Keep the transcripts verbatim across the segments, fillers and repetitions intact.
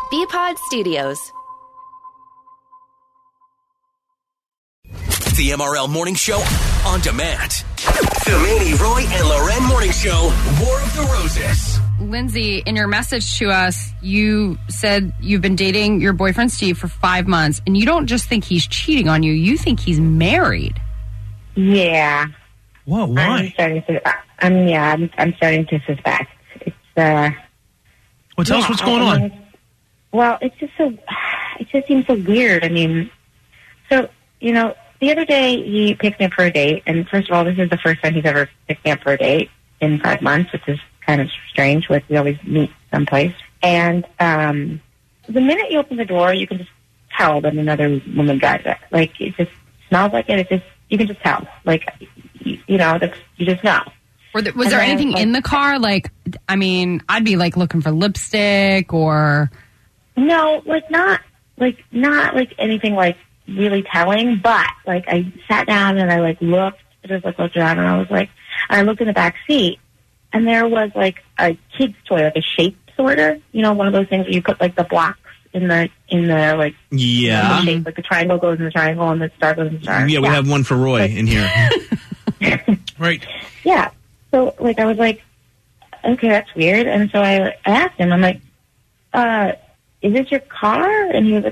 B-Pod Studios. The M R L Morning Show on demand. The Manny, Roy, and Loren Morning Show, War of the Roses. Lindsay, in your message to us, you said you've been dating your boyfriend Steve for five months, and you don't just think he's cheating on you, you think he's married. Yeah. Whoa, why? I'm starting to, I'm, yeah, I'm, I'm starting to suspect. It's, uh... Well, tell yeah, us what's going I mean, on. Well, it's just so, it just seems so weird. I mean, so, you know, the other day he picked me up for a date, and first of all, this is the first time he's ever picked me up for a date in five months, which is kind of strange. Like, we always meet someplace. And um, the minute you open the door, you can just tell that another woman drives it. Like, it just smells like it. It just, you can just tell. Like, you, you know, that's, you just know. Were there, was And there then, anything like, in the car? Like, I mean, I'd be like looking for lipstick or... No, like not, like not like anything like really telling, but like I sat down and I like looked, just like looked around and I was like, and I looked in the back seat and there was like a kid's toy, like a shape sorter, you know, one of those things where you put like the blocks in the, in the like, yeah, in the shape, like the triangle goes in the triangle and the star goes in the star. Yeah, we yeah. have one for Roy like, in here. Right. Yeah. So like I was like, okay, that's weird. And so I asked him, I'm like, uh, is this your car? And he was like,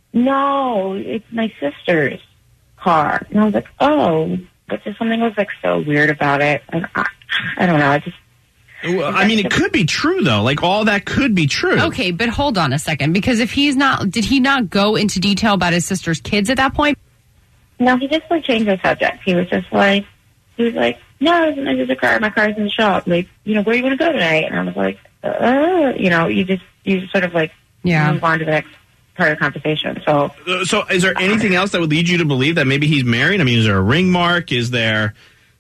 no, it's my sister's car. And I was like, oh, but just something was like so weird about it. And I, I don't know. I just. Well, I mean, it could be true though. Like all that could be true. Okay, but hold on a second, because if he's not, did he not go into detail about his sister's kids at that point? No, he just like changed the subject. He was just like, he was like, no, it's my sister's car. My car's in the shop. Like, you know, where are you going to go tonight? And I was like, uh, you know, you just, you just sort of like. Yeah. Move on to the next part of the conversation. So, Uh, so is there anything else that would lead you to believe that maybe he's married? I mean, is there a ring mark? Is there?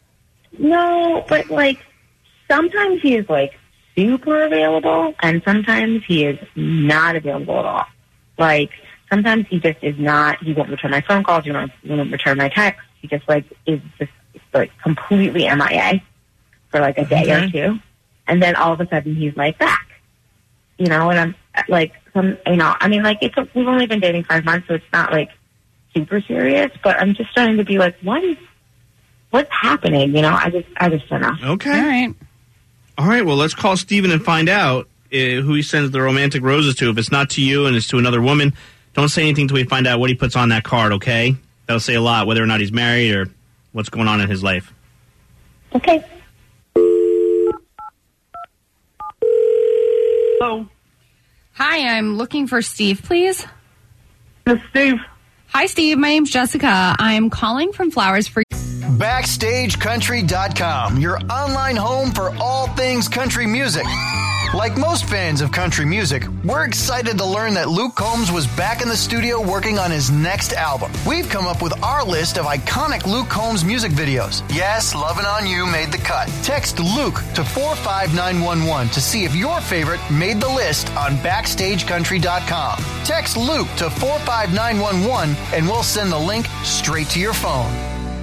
no, but like sometimes he is like super available, and sometimes he is not available at all. Like sometimes he just is not. He won't return my phone calls. He won't, he won't return my texts. He just like is just like completely M I A for like a day Okay. or two, and then all of a sudden he's like back. You know, and I'm like, some, you know, I mean, like, it's a, we've only been dating five months, so it's not like super serious. But I'm just starting to be like, what is, what's happening? You know, I just, I just don't know. Okay. All right. All right. Well, let's call Steven and find out uh, who he sends the romantic roses to. If it's not to you and it's to another woman, don't say anything until we find out what he puts on that card. Okay? That'll say a lot, whether or not he's married or what's going on in his life. Okay. Hello. Hi, I'm looking for Steve, please. This is Steve. Hi, Steve. My name's Jessica. I'm calling from Flowers for... Backstage Country dot com, your online home for all things country music. Like most fans of country music, we're excited to learn that Luke Combs was back in the studio working on his next album. We've come up with our list of iconic Luke Combs music videos. Yes, Lovin' On You made the cut. Text Luke to four five nine one one to see if your favorite made the list on Backstage Country dot com. Text Luke to four five nine one one and we'll send the link straight to your phone.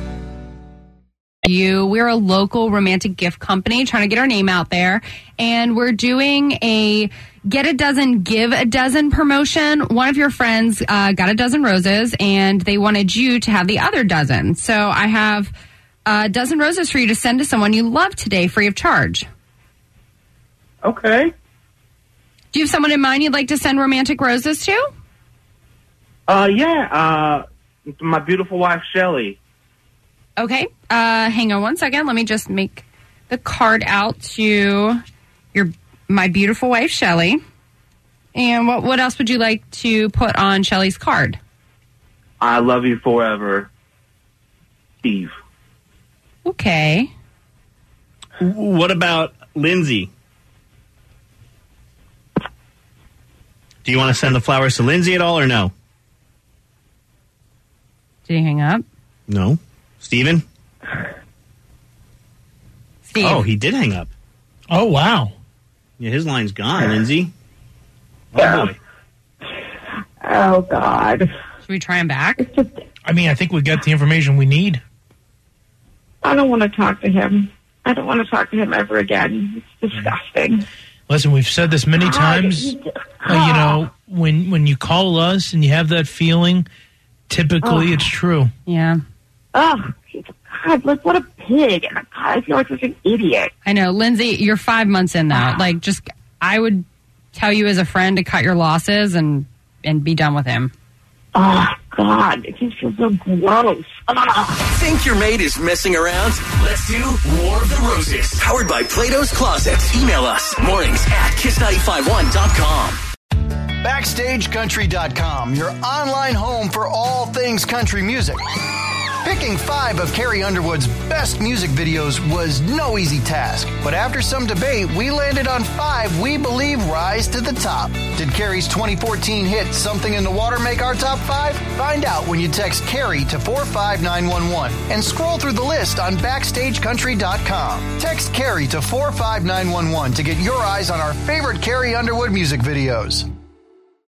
You. We're a local romantic gift company trying to get our name out there, and we're doing a get a dozen, give a dozen promotion. One of your friends uh, got a dozen roses, and they wanted you to have the other dozen. So I have a dozen roses for you to send to someone you love today, free of charge. Okay. Do you have someone in mind you'd like to send romantic roses to? Uh, yeah, uh, my beautiful wife, Shelly. Okay. Uh, hang on one second. Let me just make the card out to your my beautiful wife, Shelly. And what what else would you like to put on Shelly's card? I love you forever, Steve. Okay. What about Lindsay? Do you want to send the flowers to Lindsay at all or no? Did he hang up? No. Steven? Steve. Oh, he did hang up. Oh, wow. Yeah, his line's gone, Lindsay. Oh, Yeah. boy. Oh, God. Should we try him back? It's just, I mean, I think we got the information we need. I don't want to talk to him. I don't want to talk to him ever again. It's disgusting. Listen, we've said this many God, times. he- Uh, you know, when when you call us and you have that feeling, typically Oh. it's true. Yeah. Oh, God, like, what a pig. And God, I feel like such an idiot. I know. Lindsay, you're five months in though. Like, just, I would tell you as a friend to cut your losses and, and be done with him. Oh, God, it just feels so gross. Ugh. Think your mate is messing around? Let's do War of the Roses. Powered by Plato's Closet. Email us mornings at kiss nine five one dot com. Backstage Country dot com, your online home for all things country music. Picking five of Carrie Underwood's best music videos was no easy task, but after some debate, we landed on five we believe rise to the top. Did Carrie's twenty fourteen hit Something in the Water make our top five? Find out when you text Carrie to four five nine one one and scroll through the list on Backstage Country dot com. Text Carrie to four five nine one one to get your eyes on our favorite Carrie Underwood music videos.